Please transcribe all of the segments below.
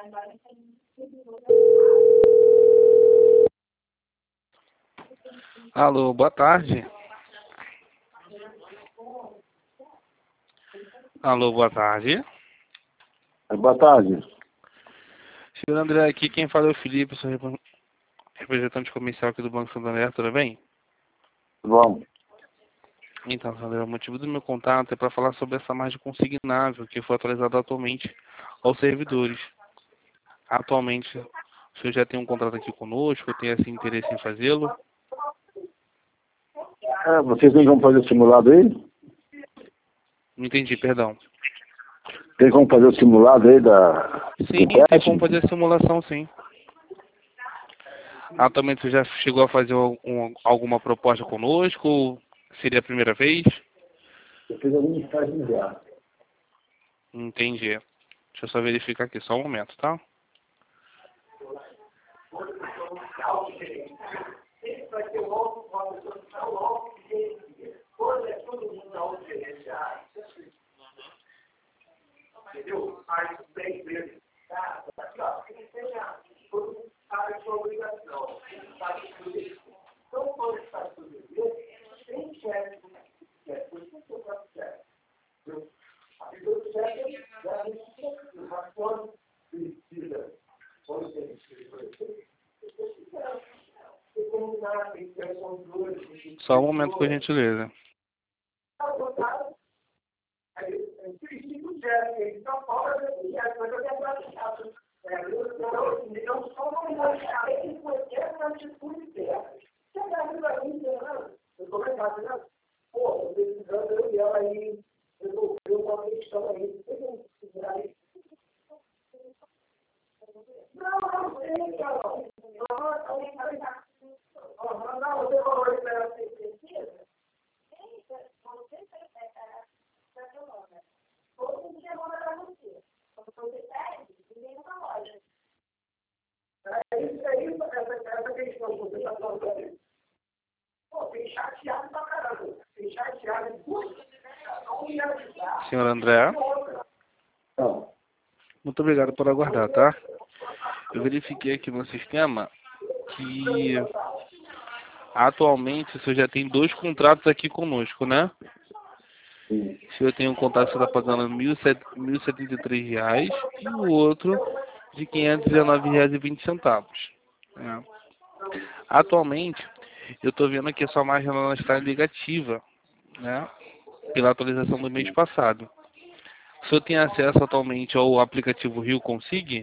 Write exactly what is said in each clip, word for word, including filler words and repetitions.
Alô, boa tarde. Alô, boa tarde. Boa tarde. Senhor André, aqui quem fala é o Felipe, sou rep- representante comercial aqui do Banco Santander, tudo bem? Bom, Então, André, o motivo do meu contato é para falar sobre essa margem consignável que foi atualizada atualmente aos servidores. Atualmente, o senhor já tem um contrato aqui conosco, tem esse interesse em fazê-lo? é, vocês têm como fazer o simulado aí? Não entendi, perdão. Tem como fazer o simulado aí da Sim, do tem teste? como fazer a simulação, sim. Atualmente, você já chegou a fazer um- alguma proposta conosco? Ou seria a primeira vez? Eu fiz algum estágio já. Entendi. Deixa eu só verificar aqui, só um momento, tá? Só um momento, por gentileza. Senhor André, Não. muito obrigado por aguardar, tá? Eu verifiquei aqui no sistema que atualmente o senhor já tem dois contratos aqui conosco, né? Sim. O senhor tem um contrato que você está pagando mil e setenta e três reais e o outro de quinhentos e dezenove reais e vinte centavos. Né? Atualmente, eu estou vendo que a sua margem ela está negativa, né? Pela atualização do mês passado. O senhor tem acesso atualmente ao aplicativo Rio Consig?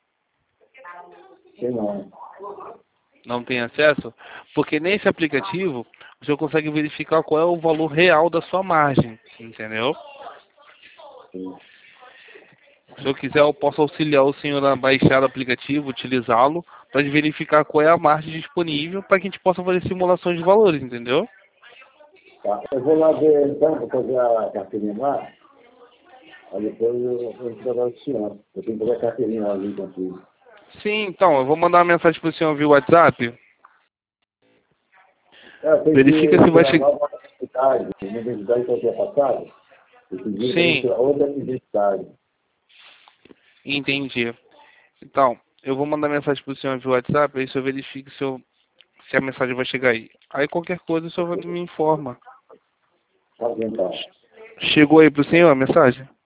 Sei não. Não tem acesso? Porque nesse aplicativo, o senhor consegue verificar qual é o valor real da sua margem, entendeu? Sim. Se eu quiser, eu posso auxiliar o senhor a baixar o aplicativo, utilizá-lo, para verificar qual é a margem disponível para que a gente possa fazer simulações de valores, entendeu? Tá. Eu vou lá ver então, vou fazer a carteirinha lá. Aí depois eu vou entregar o senhor. Eu tenho que fazer a carteirinha ali contigo. Sim, então, eu vou mandar uma mensagem para o senhor via WhatsApp. É, tem Verifica que se vai tirar chegar. nova identidade. Minha identidade que eu tinha passado. Eu pedi para Sim, tirar outra identidade. entendi. Então, eu vou mandar mensagem para o senhor via WhatsApp, aí o senhor verifica se, eu, se a mensagem vai chegar aí. Aí qualquer coisa o senhor me informa. Tá bem, então. Chegou aí para o senhor a mensagem?